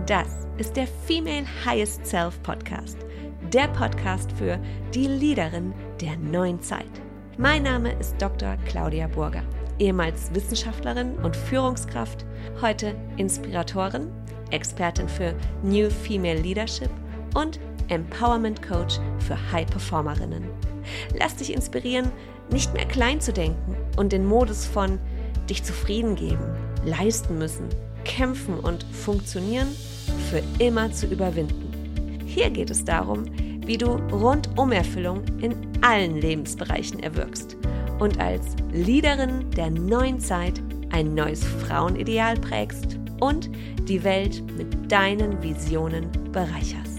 Das ist der Female Highest Self Podcast. Der Podcast für die Leaderin der neuen Zeit. Mein Name ist Dr. Claudia Burger, ehemals Wissenschaftlerin und Führungskraft, heute Inspiratorin, Expertin für New Female Leadership und Empowerment Coach für High-Performerinnen. Lass dich inspirieren, nicht mehr klein zu denken und den Modus von dich zufrieden geben, leisten müssen, kämpfen und funktionieren für immer zu überwinden. Hier geht es darum, wie du Rundumerfüllung in allen Lebensbereichen erwirkst und als Leaderin der neuen Zeit ein neues Frauenideal prägst und die Welt mit deinen Visionen bereicherst.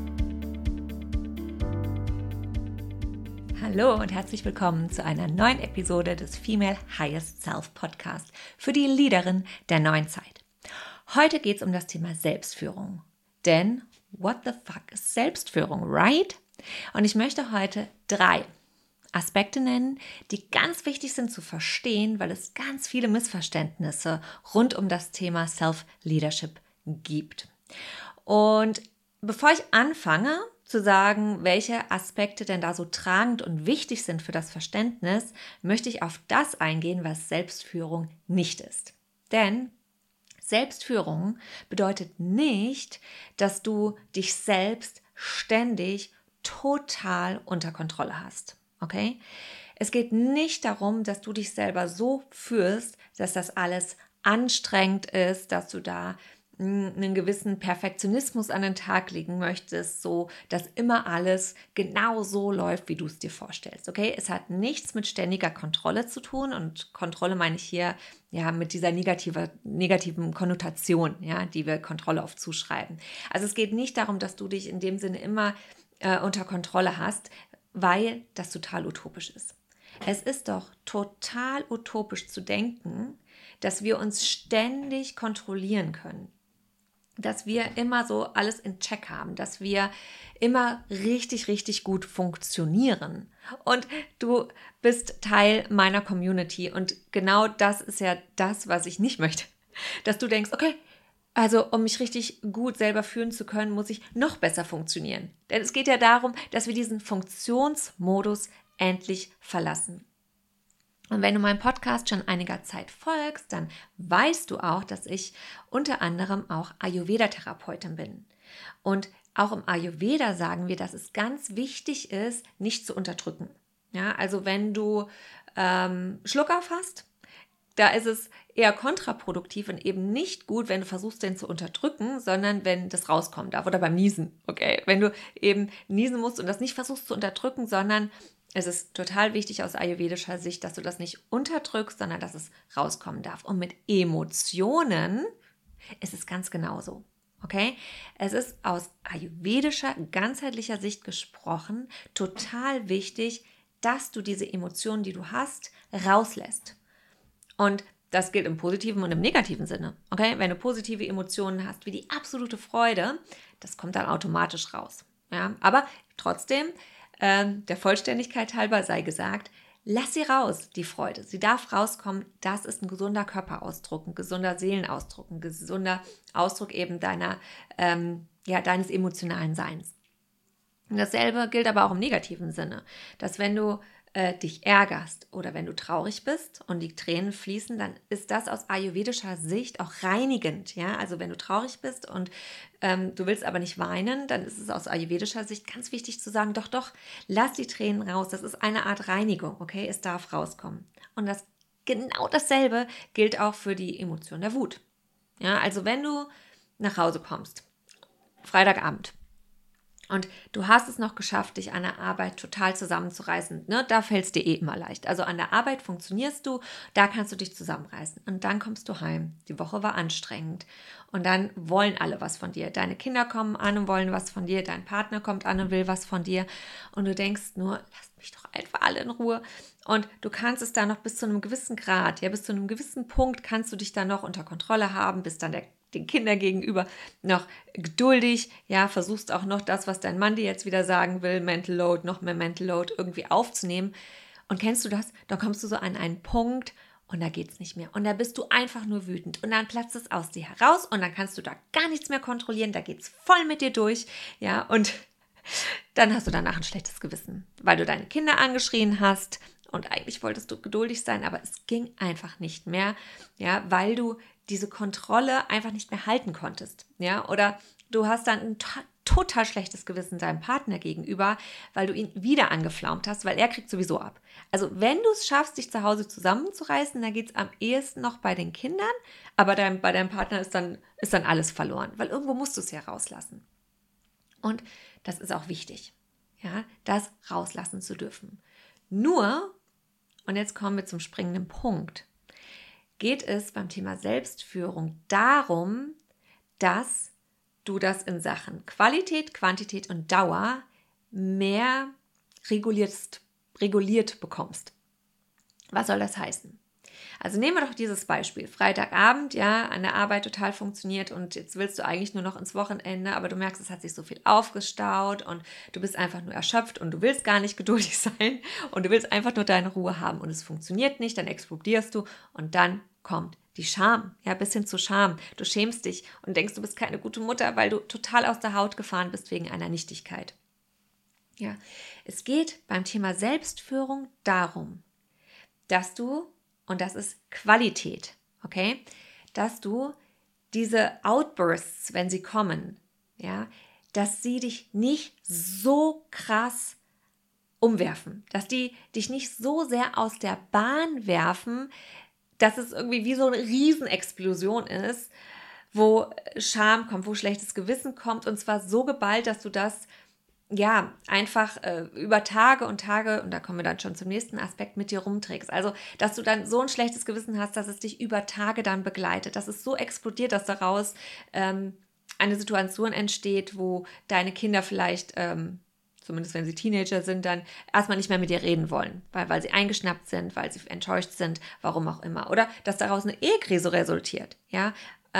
Hallo und herzlich willkommen zu einer neuen Episode des Female Highest Self Podcast für die Leaderin der neuen Zeit. Heute geht es um das Thema Selbstführung. Denn what the fuck ist Selbstführung, right? Und ich möchte heute 3 Aspekte nennen, die ganz wichtig sind zu verstehen, weil es ganz viele Missverständnisse rund um das Thema Self-Leadership gibt. Und bevor ich anfange zu sagen, welche Aspekte denn da so tragend und wichtig sind für das Verständnis, möchte ich auf das eingehen, was Selbstführung nicht ist. Denn Selbstführung bedeutet nicht, dass du dich selbst ständig total unter Kontrolle hast. Okay? Es geht nicht darum, dass du dich selber so führst, dass das alles anstrengend ist, dass du da einen gewissen Perfektionismus an den Tag legen möchtest, so dass immer alles genau so läuft, wie du es dir vorstellst. Okay, es hat nichts mit ständiger Kontrolle zu tun und Kontrolle meine ich hier ja mit dieser negativen Konnotation, ja, die wir Kontrolle oft zuschreiben. Also es geht nicht darum, dass du dich in dem Sinne immer unter Kontrolle hast, weil das total utopisch ist. Es ist doch total utopisch zu denken, dass wir uns ständig kontrollieren können. Dass wir immer so alles in Check haben, dass wir immer richtig, richtig gut funktionieren. Und du bist Teil meiner Community und genau das ist ja das, was ich nicht möchte. Dass du denkst, okay, also um mich richtig gut selber führen zu können, muss ich noch besser funktionieren. Denn es geht ja darum, dass wir diesen Funktionsmodus endlich verlassen. Und wenn du meinem Podcast schon einiger Zeit folgst, dann weißt du auch, dass ich unter anderem auch Ayurveda-Therapeutin bin. Und auch im Ayurveda sagen wir, dass es ganz wichtig ist, nicht zu unterdrücken. Ja, also wenn du Schluckauf hast, da ist es eher kontraproduktiv und eben nicht gut, wenn du versuchst, den zu unterdrücken, sondern wenn das rauskommen darf oder beim Niesen. Okay, wenn du eben niesen musst und das nicht versuchst zu unterdrücken, sondern es ist total wichtig aus ayurvedischer Sicht, dass du das nicht unterdrückst, sondern dass es rauskommen darf. Und mit Emotionen ist es ganz genauso. Okay? Es ist aus ayurvedischer, ganzheitlicher Sicht gesprochen total wichtig, dass du diese Emotionen, die du hast, rauslässt. Und das gilt im positiven und im negativen Sinne. Okay? Wenn du positive Emotionen hast, wie die absolute Freude, das kommt dann automatisch raus. Ja? Aber trotzdem, der Vollständigkeit halber sei gesagt, lass sie raus, die Freude. Sie darf rauskommen. Das ist ein gesunder Körperausdruck, ein gesunder Seelenausdruck, ein gesunder Ausdruck eben deines emotionalen Seins. Und dasselbe gilt aber auch im negativen Sinne, dass wenn du dich ärgerst oder wenn du traurig bist und die Tränen fließen, dann ist das aus ayurvedischer Sicht auch reinigend. Ja? Also wenn du traurig bist und du willst aber nicht weinen, dann ist es aus ayurvedischer Sicht ganz wichtig zu sagen, doch, lass die Tränen raus. Das ist eine Art Reinigung, okay? Es darf rauskommen. Und genau dasselbe gilt auch für die Emotion der Wut. Ja? Also wenn du nach Hause kommst, Freitagabend, und du hast es noch geschafft, dich an der Arbeit total zusammenzureißen. Ne? Da fällt es dir immer leicht. Also an der Arbeit funktionierst du, da kannst du dich zusammenreißen. Und dann kommst du heim. Die Woche war anstrengend. Und dann wollen alle was von dir. Deine Kinder kommen an und wollen was von dir. Dein Partner kommt an und will was von dir. Und du denkst nur, lasst mich doch einfach alle in Ruhe. Und du kannst es dann noch bis zu einem gewissen Grad, bis zu einem gewissen Punkt kannst du dich dann noch unter Kontrolle haben, bis dann den Kindern gegenüber noch geduldig, versuchst auch noch das, was dein Mann dir jetzt wieder sagen will, Mental Load, noch mehr Mental Load irgendwie aufzunehmen. Und kennst du das? Dann kommst du so an einen Punkt, und da geht's nicht mehr. Und da bist du einfach nur wütend und dann platzt es aus dir heraus und dann kannst du da gar nichts mehr kontrollieren, da geht's voll mit dir durch, ja, und dann hast du danach ein schlechtes Gewissen, weil du deine Kinder angeschrien hast und eigentlich wolltest du geduldig sein, aber es ging einfach nicht mehr, ja, weil du diese Kontrolle einfach nicht mehr halten konntest, ja, oder du hast dann ein total schlechtes Gewissen deinem Partner gegenüber, weil du ihn wieder angeflaumt hast, weil er kriegt sowieso ab. Also wenn du es schaffst, dich zu Hause zusammenzureißen, dann geht es am ehesten noch bei den Kindern, aber bei deinem Partner ist dann alles verloren, weil irgendwo musst du es ja rauslassen. Und das ist auch wichtig, ja, das rauslassen zu dürfen. Nur, und jetzt kommen wir zum springenden Punkt, geht es beim Thema Selbstführung darum, dass du das in Sachen Qualität, Quantität und Dauer mehr reguliert bekommst. Was soll das heißen? Also nehmen wir doch dieses Beispiel. Freitagabend, ja, an der Arbeit total funktioniert und jetzt willst du eigentlich nur noch ins Wochenende, aber du merkst, es hat sich so viel aufgestaut und du bist einfach nur erschöpft und du willst gar nicht geduldig sein und du willst einfach nur deine Ruhe haben und es funktioniert nicht, dann explodierst du und dann kommt die Scham, ja, bis hin zu Scham. Du schämst dich und denkst, du bist keine gute Mutter, weil du total aus der Haut gefahren bist wegen einer Nichtigkeit. Ja, es geht beim Thema Selbstführung darum, dass du, und das ist Qualität, okay, dass du diese Outbursts, wenn sie kommen, ja, dass sie dich nicht so krass umwerfen, dass die dich nicht so sehr aus der Bahn werfen, dass es irgendwie wie so eine Riesenexplosion ist, wo Scham kommt, wo schlechtes Gewissen kommt und zwar so geballt, dass du das ja einfach über Tage und Tage, und da kommen wir dann schon zum nächsten Aspekt, mit dir rumträgst. Also, dass du dann so ein schlechtes Gewissen hast, dass es dich über Tage dann begleitet, dass es so explodiert, dass daraus eine Situation entsteht, wo deine Kinder vielleicht zumindest wenn sie Teenager sind, dann erstmal nicht mehr mit dir reden wollen, weil sie eingeschnappt sind, weil sie enttäuscht sind, warum auch immer. Oder dass daraus eine Ehekrise resultiert, ja,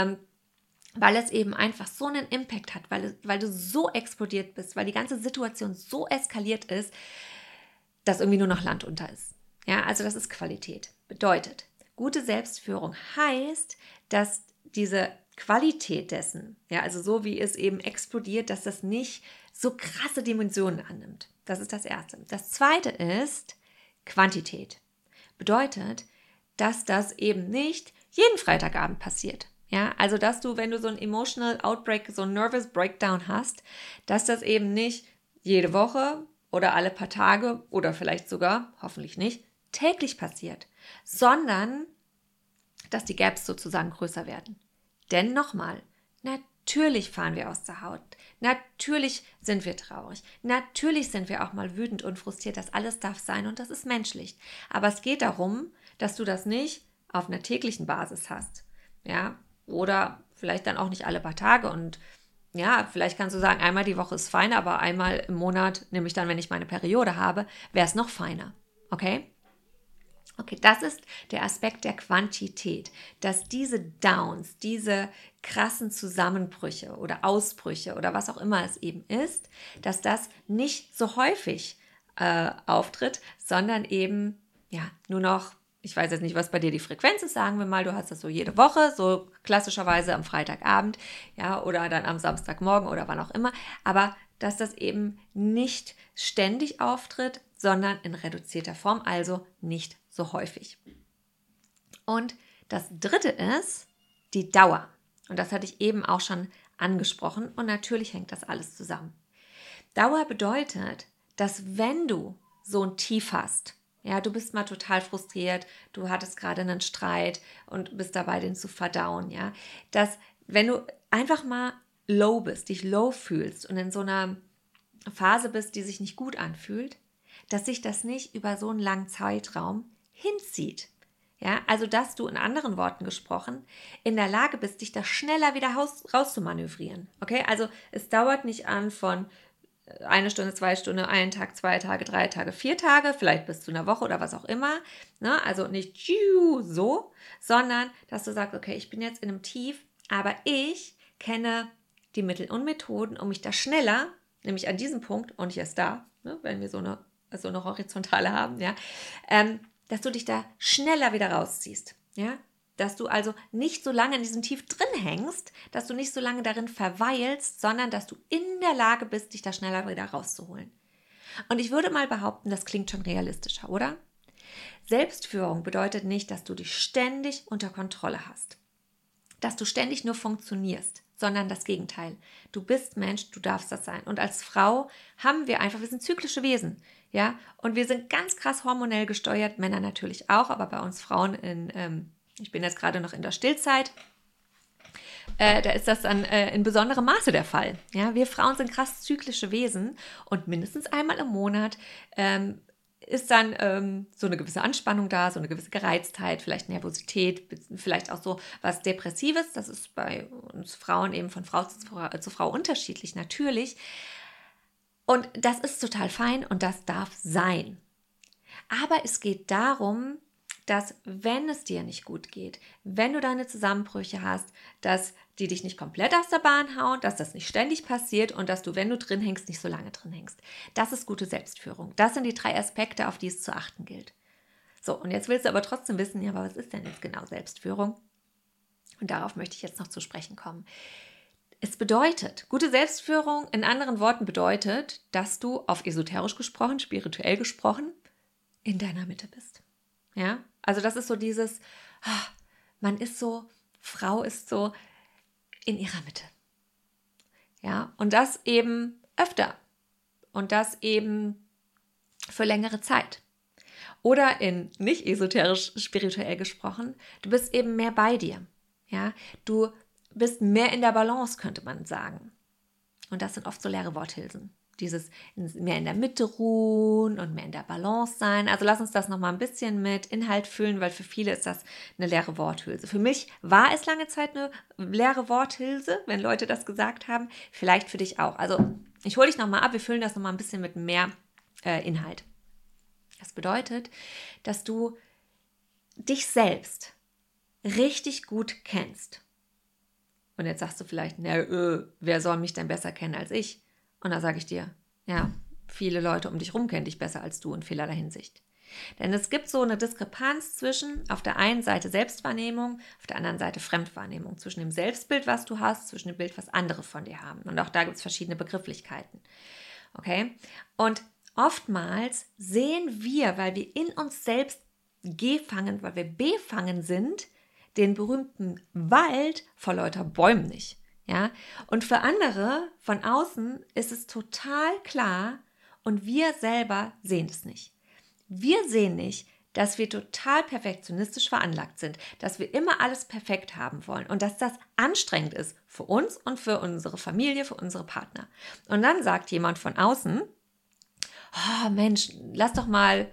weil es eben einfach so einen Impact hat, weil du so explodiert bist, weil die ganze Situation so eskaliert ist, dass irgendwie nur noch Land unter ist. Ja, also das ist Qualität. Bedeutet, gute Selbstführung heißt, dass diese Qualität dessen, ja, also so wie es eben explodiert, dass das nicht so krasse Dimensionen annimmt. Das ist das Erste. Das Zweite ist Quantität. Bedeutet, dass das eben nicht jeden Freitagabend passiert. Ja, also dass du, wenn du so ein emotional Outbreak, so ein nervous Breakdown hast, dass das eben nicht jede Woche oder alle paar Tage oder vielleicht sogar, hoffentlich nicht, täglich passiert, sondern dass die Gaps sozusagen größer werden. Denn nochmal, natürlich fahren wir aus der Haut. Natürlich sind wir traurig. Natürlich sind wir auch mal wütend und frustriert. Das alles darf sein und das ist menschlich. Aber es geht darum, dass du das nicht auf einer täglichen Basis hast. Ja, oder vielleicht dann auch nicht alle paar Tage. Und ja, vielleicht kannst du sagen, einmal die Woche ist feiner, aber einmal im Monat, nämlich dann, wenn ich meine Periode habe, wäre es noch feiner. Okay? Okay, das ist der Aspekt der Quantität, dass diese Downs, diese krassen Zusammenbrüche oder Ausbrüche oder was auch immer es eben ist, dass das nicht so häufig auftritt, sondern eben ja nur noch, ich weiß jetzt nicht, was bei dir die Frequenz ist, sagen wir mal, du hast das so jede Woche, so klassischerweise am Freitagabend, ja, oder dann am Samstagmorgen oder wann auch immer, aber dass das eben nicht ständig auftritt, sondern in reduzierter Form, also nicht so häufig. Und das Dritte ist die Dauer. Und das hatte ich eben auch schon angesprochen. Und natürlich hängt das alles zusammen. Dauer bedeutet, dass wenn du so ein Tief hast, ja, du bist mal total frustriert, du hattest gerade einen Streit und bist dabei, den zu verdauen, ja, dass wenn du einfach mal low bist, dich low fühlst und in so einer Phase bist, die sich nicht gut anfühlt, dass sich das nicht über so einen langen Zeitraum hinzieht. Ja, also dass du in anderen Worten gesprochen in der Lage bist, dich da schneller wieder rauszumanövrieren. Okay, also es dauert nicht an von 1 Stunde, 2 Stunden, 1 Tag, 2 Tage, 3 Tage, 4 Tage, vielleicht bis zu einer Woche oder was auch immer. Ne? Also nicht so, sondern dass du sagst, okay, ich bin jetzt in einem Tief, aber ich kenne die Mittel und Methoden, um mich da schneller, nämlich an diesem Punkt und nicht erst da, ne, wenn wir so eine Horizontale haben, ja, dass du dich da schneller wieder rausziehst. Ja? Dass du also nicht so lange in diesem Tief drin hängst, dass du nicht so lange darin verweilst, sondern dass du in der Lage bist, dich da schneller wieder rauszuholen. Und ich würde mal behaupten, das klingt schon realistischer, oder? Selbstführung bedeutet nicht, dass du dich ständig unter Kontrolle hast, dass du ständig nur funktionierst, sondern das Gegenteil. Du bist Mensch, du darfst das sein. Und als Frau wir sind zyklische Wesen, ja, und wir sind ganz krass hormonell gesteuert, Männer natürlich auch, aber bei uns Frauen ich bin jetzt gerade noch in der Stillzeit, da ist das dann in besonderem Maße der Fall. Ja, wir Frauen sind krass zyklische Wesen und mindestens einmal im Monat ist dann so eine gewisse Anspannung da, so eine gewisse Gereiztheit, vielleicht Nervosität, vielleicht auch so was Depressives. Das ist bei uns Frauen eben von Frau zu Frau unterschiedlich, natürlich. Und das ist total fein und das darf sein. Aber es geht darum, dass wenn es dir nicht gut geht, wenn du deine Zusammenbrüche hast, dass die dich nicht komplett aus der Bahn hauen, dass das nicht ständig passiert und dass du, wenn du drin hängst, nicht so lange drin hängst. Das ist gute Selbstführung. Das sind die 3 Aspekte, auf die es zu achten gilt. So, und jetzt willst du aber trotzdem wissen, ja, aber was ist denn jetzt genau Selbstführung? Und darauf möchte ich jetzt noch zu sprechen kommen. Es bedeutet, gute Selbstführung in anderen Worten bedeutet, dass du auf esoterisch gesprochen, spirituell gesprochen, in deiner Mitte bist. Ja, also das ist so dieses, Frau ist so in ihrer Mitte. Ja, und das eben öfter und das eben für längere Zeit. Oder in nicht esoterisch spirituell gesprochen, du bist eben mehr bei dir. Ja, du bist mehr in der Balance, könnte man sagen. Und das sind oft so leere Worthülsen. Dieses mehr in der Mitte ruhen und mehr in der Balance sein. Also lass uns das nochmal ein bisschen mit Inhalt füllen, weil für viele ist das eine leere Worthülse. Für mich war es lange Zeit eine leere Worthülse, wenn Leute das gesagt haben. Vielleicht für dich auch. Also ich hole dich nochmal ab, wir füllen das nochmal ein bisschen mit mehr Inhalt. Das bedeutet, dass du dich selbst richtig gut kennst. Und jetzt sagst du vielleicht, wer soll mich denn besser kennen als ich? Und da sage ich dir, ja, viele Leute um dich rum kennen dich besser als du in vielerlei Hinsicht. Denn es gibt so eine Diskrepanz zwischen auf der einen Seite Selbstwahrnehmung, auf der anderen Seite Fremdwahrnehmung, zwischen dem Selbstbild, was du hast, zwischen dem Bild, was andere von dir haben. Und auch da gibt es verschiedene Begrifflichkeiten. Okay? Und oftmals sehen wir, weil wir in uns selbst weil wir befangen sind, den berühmten Wald vor lauter Bäumen nicht. Ja? Und für andere von außen ist es total klar und wir selber sehen es nicht. Wir sehen nicht, dass wir total perfektionistisch veranlagt sind, dass wir immer alles perfekt haben wollen und dass das anstrengend ist für uns und für unsere Familie, für unsere Partner. Und dann sagt jemand von außen, oh Mensch, lass doch mal,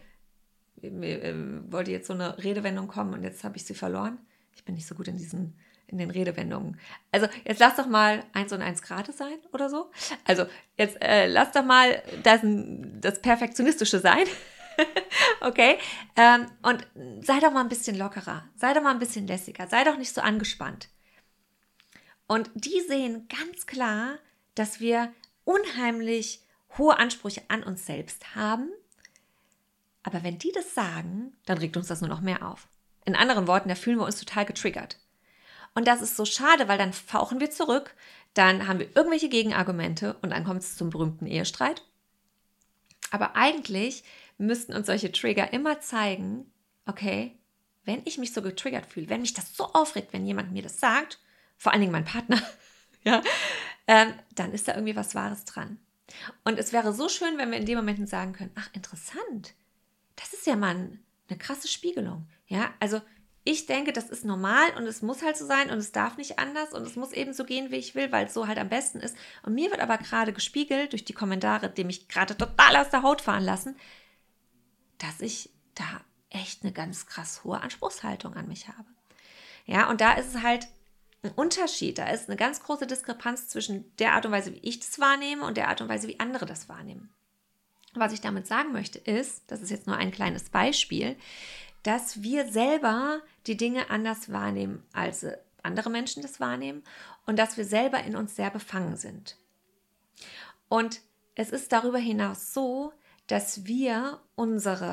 wollte jetzt so eine Redewendung kommen und jetzt habe ich sie verloren. Ich bin nicht so gut in den Redewendungen. Also jetzt lass doch mal 1 und 1 Grad sein oder so. Also jetzt lass doch mal das Perfektionistische sein. Okay? Und sei doch mal ein bisschen lockerer. Sei doch mal ein bisschen lässiger. Sei doch nicht so angespannt. Und die sehen ganz klar, dass wir unheimlich hohe Ansprüche an uns selbst haben. Aber wenn die das sagen, dann regt uns das nur noch mehr auf. In anderen Worten, da fühlen wir uns total getriggert. Und das ist so schade, weil dann fauchen wir zurück, dann haben wir irgendwelche Gegenargumente und dann kommt es zum berühmten Ehestreit. Aber eigentlich müssten uns solche Trigger immer zeigen, okay, wenn ich mich so getriggert fühle, wenn mich das so aufregt, wenn jemand mir das sagt, vor allen Dingen mein Partner, ja, dann ist da irgendwie was Wahres dran. Und es wäre so schön, wenn wir in dem Moment sagen können, ach interessant, das ist ja mal eine krasse Spiegelung. Ja, also ich denke, das ist normal und es muss halt so sein und es darf nicht anders und es muss eben so gehen, wie ich will, weil es so halt am besten ist. Und mir wird aber gerade gespiegelt durch die Kommentare, die mich gerade total aus der Haut fahren lassen, dass ich da echt eine ganz krass hohe Anspruchshaltung an mich habe. Ja, und da ist es halt ein Unterschied. Da ist eine ganz große Diskrepanz zwischen der Art und Weise, wie ich das wahrnehme und der Art und Weise, wie andere das wahrnehmen. Was ich damit sagen möchte ist, das ist jetzt nur ein kleines Beispiel, dass wir selber die Dinge anders wahrnehmen, als andere Menschen das wahrnehmen und dass wir selber in uns sehr befangen sind. Und es ist darüber hinaus so, dass wir unsere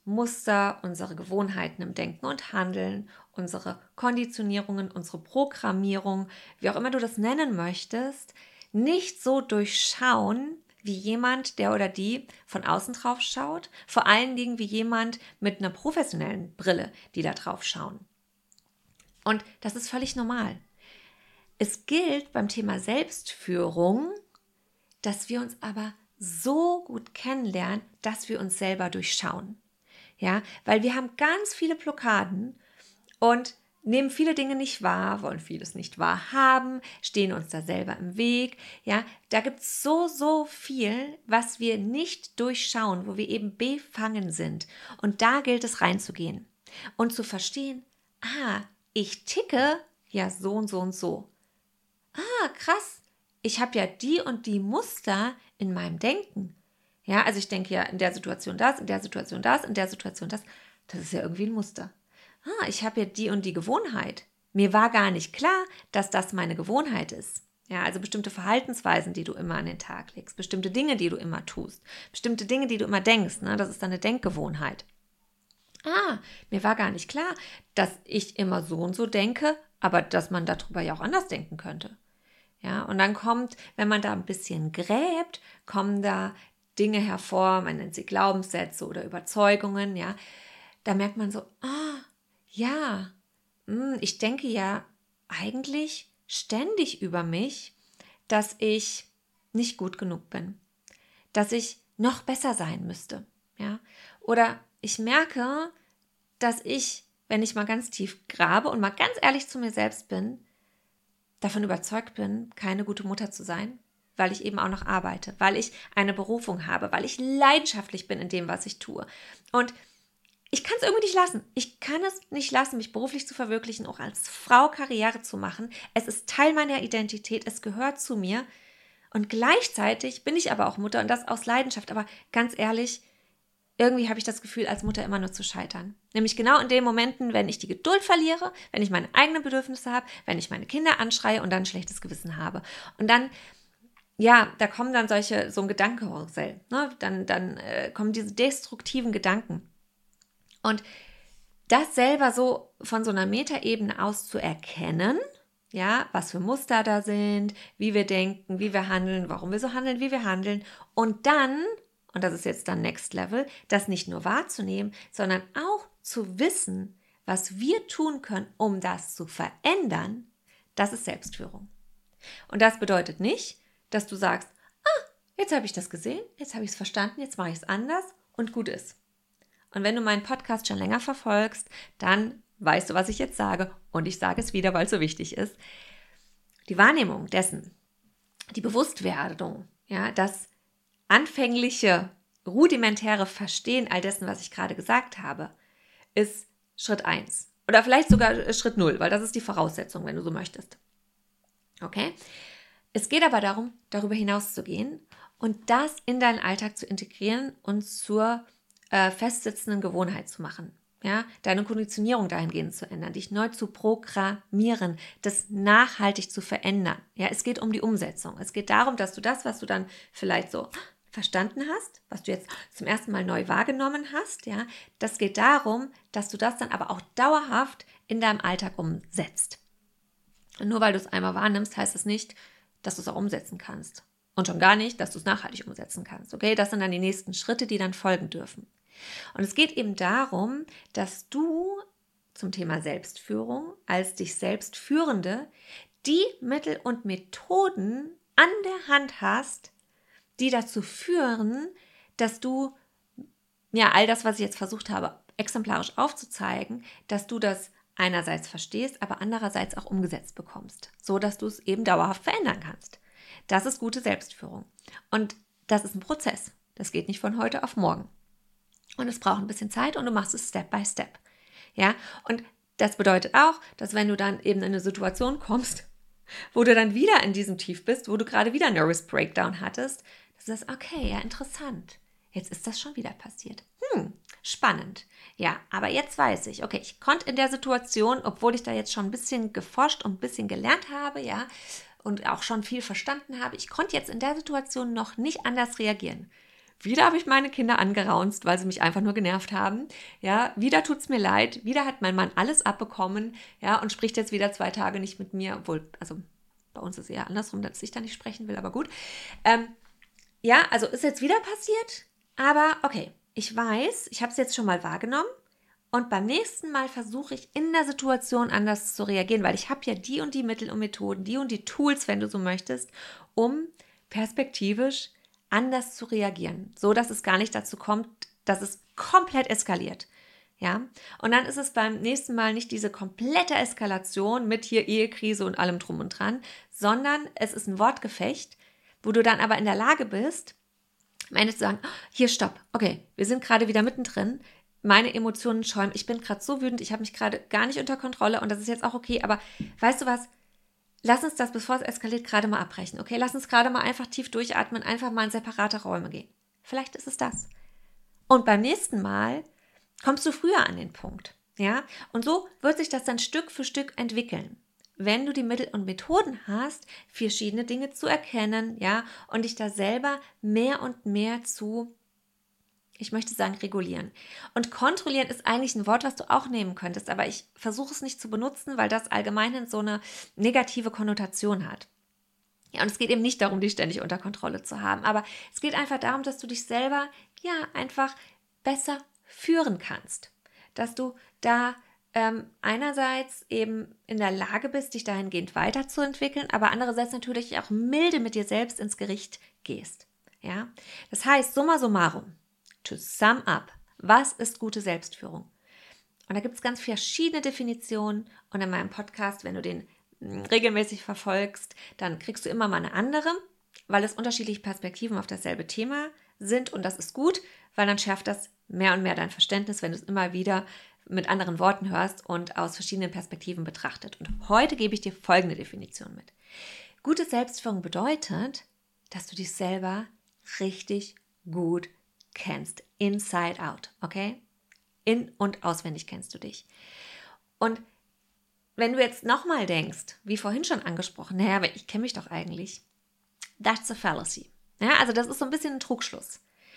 Muster, unsere Gewohnheiten im Denken und Handeln, unsere Konditionierungen, unsere Programmierung, wie auch immer du das nennen möchtest, nicht so durchschauen, wie jemand, der oder die von außen drauf schaut, vor allen Dingen wie jemand mit einer professionellen Brille, die da drauf schauen. Und das ist völlig normal. Es gilt beim Thema Selbstführung, dass wir uns aber so gut kennenlernen, dass wir uns selber durchschauen. Ja, weil wir haben ganz viele Blockaden und nehmen viele Dinge nicht wahr, wollen vieles nicht wahrhaben, stehen uns da selber im Weg. Ja, da gibt es so viel, was wir nicht durchschauen, wo wir eben befangen sind. Und da gilt es reinzugehen und zu verstehen, ich ticke ja so und so und so. Krass, ich habe ja die und die Muster in meinem Denken. Ja, also ich denke ja in der Situation das, in der Situation das, in der Situation das. Das ist ja irgendwie ein Muster. Ich habe ja die und die Gewohnheit. Mir war gar nicht klar, dass das meine Gewohnheit ist. Ja, also bestimmte Verhaltensweisen, die du immer an den Tag legst, bestimmte Dinge, die du immer tust, bestimmte Dinge, die du immer denkst, ne? Das ist deine Denkgewohnheit. Mir war gar nicht klar, dass ich immer so und so denke, aber dass man darüber ja auch anders denken könnte. Ja, und dann kommt, wenn man da ein bisschen gräbt, kommen da Dinge hervor, man nennt sie Glaubenssätze oder Überzeugungen, ja. Da merkt man so, ich denke ja eigentlich ständig über mich, dass ich nicht gut genug bin, dass ich noch besser sein müsste, ja. Oder ich merke, dass ich, wenn ich mal ganz tief grabe und mal ganz ehrlich zu mir selbst bin, davon überzeugt bin, keine gute Mutter zu sein, weil ich eben auch noch arbeite, weil ich eine Berufung habe, weil ich leidenschaftlich bin in dem, was ich tue. Und ich kann es irgendwie nicht lassen. Ich kann es nicht lassen, mich beruflich zu verwirklichen, auch als Frau Karriere zu machen. Es ist Teil meiner Identität, es gehört zu mir. Und gleichzeitig bin ich aber auch Mutter und das aus Leidenschaft. Aber ganz ehrlich, irgendwie habe ich das Gefühl, als Mutter immer nur zu scheitern. Nämlich genau in den Momenten, wenn ich die Geduld verliere, wenn ich meine eigenen Bedürfnisse habe, wenn ich meine Kinder anschreie und dann ein schlechtes Gewissen habe. Und dann, da kommen dann so ein Gedankenkarussell. Ne? Dann kommen diese destruktiven Gedanken. Und das selber so von so einer Metaebene aus zu erkennen, ja, was für Muster da sind, wie wir denken, wie wir handeln, warum wir so handeln, wie wir handeln. Und dann, und das ist jetzt dann Next Level, das nicht nur wahrzunehmen, sondern auch zu wissen, was wir tun können, um das zu verändern, das ist Selbstführung. Und das bedeutet nicht, dass du sagst, jetzt habe ich das gesehen, jetzt habe ich es verstanden, jetzt mache ich es anders und gut ist. Und wenn du meinen Podcast schon länger verfolgst, dann weißt du, was ich jetzt sage. Und ich sage es wieder, weil es so wichtig ist. Die Wahrnehmung dessen, die Bewusstwerdung, ja, das anfängliche, rudimentäre Verstehen all dessen, was ich gerade gesagt habe, ist Schritt 1. Oder vielleicht sogar Schritt 0, weil das ist die Voraussetzung, wenn du so möchtest. Okay? Es geht aber darum, darüber hinaus zu gehen und das in deinen Alltag zu integrieren und zur festsitzenden Gewohnheit zu machen. Ja, deine Konditionierung dahingehend zu ändern, dich neu zu programmieren, das nachhaltig zu verändern. Ja, es geht um die Umsetzung. Es geht darum, dass du das, was du dann vielleicht so verstanden hast, was du jetzt zum ersten Mal neu wahrgenommen hast, ja, das geht darum, dass du das dann aber auch dauerhaft in deinem Alltag umsetzt. Und nur weil du es einmal wahrnimmst, heißt es nicht, dass du es auch umsetzen kannst. Und schon gar nicht, dass du es nachhaltig umsetzen kannst. Okay, das sind dann die nächsten Schritte, die dann folgen dürfen. Und es geht eben darum, dass du zum Thema Selbstführung als dich selbst Führende die Mittel und Methoden an der Hand hast, die dazu führen, dass du all das, was ich jetzt versucht habe, exemplarisch aufzuzeigen, dass du das einerseits verstehst, aber andererseits auch umgesetzt bekommst, so dass du es eben dauerhaft verändern kannst. Das ist gute Selbstführung. Und das ist ein Prozess. Das geht nicht von heute auf morgen. Und es braucht ein bisschen Zeit und du machst es Step by Step. Ja, und das bedeutet auch, dass wenn du dann eben in eine Situation kommst, wo du dann wieder in diesem Tief bist, wo du gerade wieder einen Nervous Breakdown hattest, dass du sagst, okay, ja, interessant. Jetzt ist das schon wieder passiert. Spannend. Ja, aber jetzt weiß ich, okay, ich konnte in der Situation, obwohl ich da jetzt schon ein bisschen geforscht und ein bisschen gelernt habe, ja, und auch schon viel verstanden habe, ich konnte jetzt in der Situation noch nicht anders reagieren. wieder habe ich meine Kinder angeraunzt, weil sie mich einfach nur genervt haben. Ja, wieder tut es mir leid. Wieder hat mein Mann alles abbekommen. Ja, und spricht jetzt wieder 2 Tage nicht mit mir. Obwohl, also bei uns ist es eher andersrum, dass ich da nicht sprechen will, aber gut. Ja, also ist jetzt wieder passiert. Aber okay, ich weiß, ich habe es jetzt schon mal wahrgenommen. Und beim nächsten Mal versuche ich in der Situation anders zu reagieren, weil ich habe ja die und die Mittel und Methoden, die und die Tools, wenn du so möchtest, um perspektivisch anders zu reagieren, so dass es gar nicht dazu kommt, dass es komplett eskaliert. Ja? Und dann ist es beim nächsten Mal nicht diese komplette Eskalation mit hier Ehekrise und allem drum und dran, sondern es ist ein Wortgefecht, wo du dann aber in der Lage bist, am Ende zu sagen, hier stopp, okay, wir sind gerade wieder mittendrin, meine Emotionen schäumen, ich bin gerade so wütend, ich habe mich gerade gar nicht unter Kontrolle und das ist jetzt auch okay, aber weißt du was, lass uns das, bevor es eskaliert, gerade mal abbrechen, okay? Lass uns gerade mal einfach tief durchatmen, einfach mal in separate Räume gehen. Vielleicht ist es das. Und beim nächsten Mal kommst du früher an den Punkt, ja? Und so wird sich das dann Stück für Stück entwickeln. Wenn du die Mittel und Methoden hast, verschiedene Dinge zu erkennen, ja, und dich da selber mehr und mehr zu, ich möchte sagen, regulieren. Und kontrollieren ist eigentlich ein Wort, was du auch nehmen könntest, aber ich versuche es nicht zu benutzen, weil das allgemein so eine negative Konnotation hat. Ja, und es geht eben nicht darum, dich ständig unter Kontrolle zu haben, aber es geht einfach darum, dass du dich selber, ja, einfach besser führen kannst. Dass du da einerseits eben in der Lage bist, dich dahingehend weiterzuentwickeln, aber andererseits natürlich auch milde mit dir selbst ins Gericht gehst. Ja? Das heißt, summa summarum, to sum up, was ist gute Selbstführung? Und da gibt es ganz verschiedene Definitionen und in meinem Podcast, wenn du den regelmäßig verfolgst, dann kriegst du immer mal eine andere, weil es unterschiedliche Perspektiven auf dasselbe Thema sind und das ist gut, weil dann schärft das mehr und mehr dein Verständnis, wenn du es immer wieder mit anderen Worten hörst und aus verschiedenen Perspektiven betrachtet. Und heute gebe ich dir folgende Definition mit. Gute Selbstführung bedeutet, dass du dich selber richtig gut kennst, inside out, okay? In- und auswendig kennst du dich. Und wenn du jetzt nochmal denkst, wie vorhin schon angesprochen, naja, aber ich kenne mich doch eigentlich, that's a fallacy. Ja, also das ist so ein bisschen ein Trugschluss.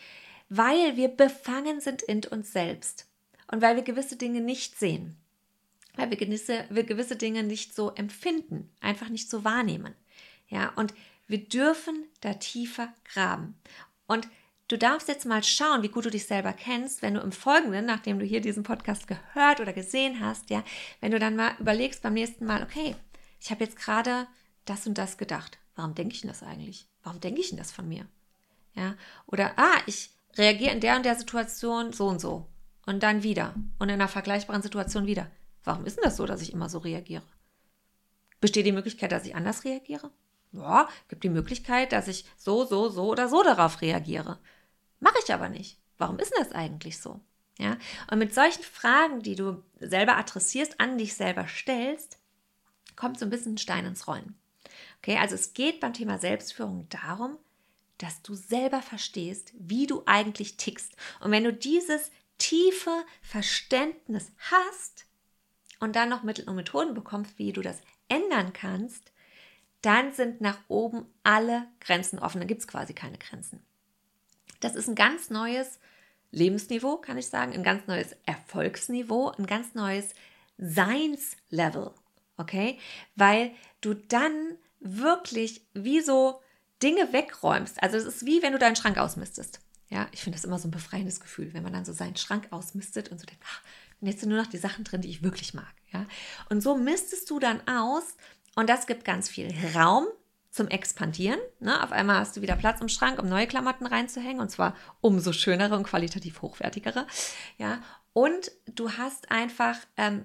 Weil wir befangen sind in uns selbst und weil wir gewisse Dinge nicht sehen, weil wir gewisse Dinge nicht so empfinden, einfach nicht so wahrnehmen. Ja, und wir dürfen da tiefer graben. Und du darfst jetzt mal schauen, wie gut du dich selber kennst, wenn du im Folgenden, nachdem du hier diesen Podcast gehört oder gesehen hast, ja, wenn du dann mal überlegst beim nächsten Mal, okay, ich habe jetzt gerade das und das gedacht. Warum denke ich denn das eigentlich? Warum denke ich denn das von mir? Ja, oder, ich reagiere in der und der Situation so und so und dann wieder und in einer vergleichbaren Situation wieder. Warum ist denn das so, dass ich immer so reagiere? Besteht die Möglichkeit, dass ich anders reagiere? Ja, gibt die Möglichkeit, dass ich so oder so darauf reagiere. Mache ich aber nicht. Warum ist denn das eigentlich so? Ja, und mit solchen Fragen, die du selber adressierst, an dich selber stellst, kommt so ein bisschen ein Stein ins Rollen. Okay, also es geht beim Thema Selbstführung darum, dass du selber verstehst, wie du eigentlich tickst. Und wenn du dieses tiefe Verständnis hast und dann noch Mittel und Methoden bekommst, wie du das ändern kannst, dann sind nach oben alle Grenzen offen. Dann gibt es quasi keine Grenzen. Das ist ein ganz neues Lebensniveau, kann ich sagen, ein ganz neues Erfolgsniveau, ein ganz neues Seinslevel, okay? Weil du dann wirklich wie so Dinge wegräumst. Also es ist wie, wenn du deinen Schrank ausmistest. Ja, ich finde das immer so ein befreiendes Gefühl, wenn man dann so seinen Schrank ausmistet und so denkt, und jetzt sind nur noch die Sachen drin, die ich wirklich mag. Ja? Und so mistest du dann aus und das gibt ganz viel Raum zum Expandieren. Ne? Auf einmal hast du wieder Platz im Schrank, um neue Klamotten reinzuhängen und zwar umso schönere und qualitativ hochwertigere. Ja? Und du hast einfach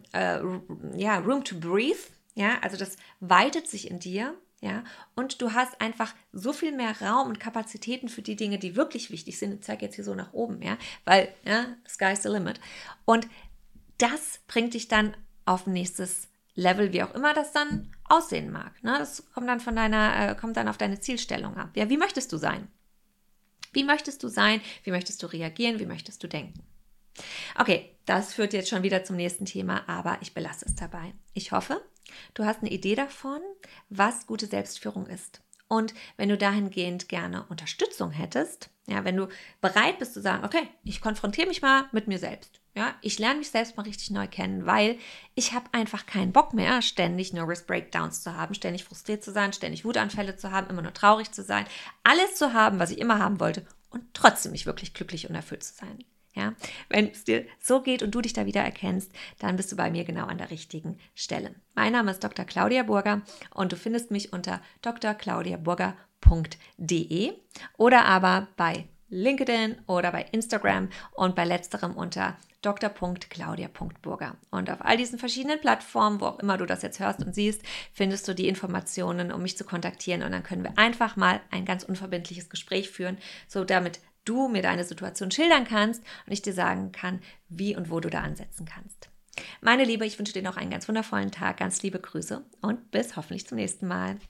Room to breathe. Ja? Also das weitet sich in dir. Ja, und du hast einfach so viel mehr Raum und Kapazitäten für die Dinge, die wirklich wichtig sind. Ich zeige jetzt hier so nach oben, ja, weil, ja, sky's the limit. Und das bringt dich dann auf ein nächstes Level, wie auch immer das dann aussehen mag. Ne? Das kommt dann kommt dann auf deine Zielstellung ab. Ja, wie möchtest du sein? Wie möchtest du sein? Wie möchtest du reagieren? Wie möchtest du denken? Okay, das führt jetzt schon wieder zum nächsten Thema, aber ich belasse es dabei. Ich hoffe, du hast eine Idee davon, was gute Selbstführung ist Und wenn du dahingehend gerne Unterstützung hättest, ja, wenn du bereit bist zu sagen, okay, ich konfrontiere mich mal mit mir selbst. Ja, ich lerne mich selbst mal richtig neu kennen, weil ich habe einfach keinen Bock mehr, ständig Nervous Breakdowns zu haben, ständig frustriert zu sein, ständig Wutanfälle zu haben, immer nur traurig zu sein, alles zu haben, was ich immer haben wollte und trotzdem nicht wirklich glücklich und erfüllt zu sein. Ja, wenn es dir so geht und du dich da wieder erkennst, dann bist du bei mir genau an der richtigen Stelle. Mein Name ist Dr. Claudia Burger und du findest mich unter drclaudiaburger.de oder aber bei LinkedIn oder bei Instagram und bei letzterem unter dr.claudia.burger. Und auf all diesen verschiedenen Plattformen, wo auch immer du das jetzt hörst und siehst, findest du die Informationen, um mich zu kontaktieren. Und dann können wir einfach mal ein ganz unverbindliches Gespräch führen, so damit du mir deine Situation schildern kannst und ich dir sagen kann, wie und wo du da ansetzen kannst. Meine Liebe, ich wünsche dir noch einen ganz wundervollen Tag, ganz liebe Grüße und bis hoffentlich zum nächsten Mal.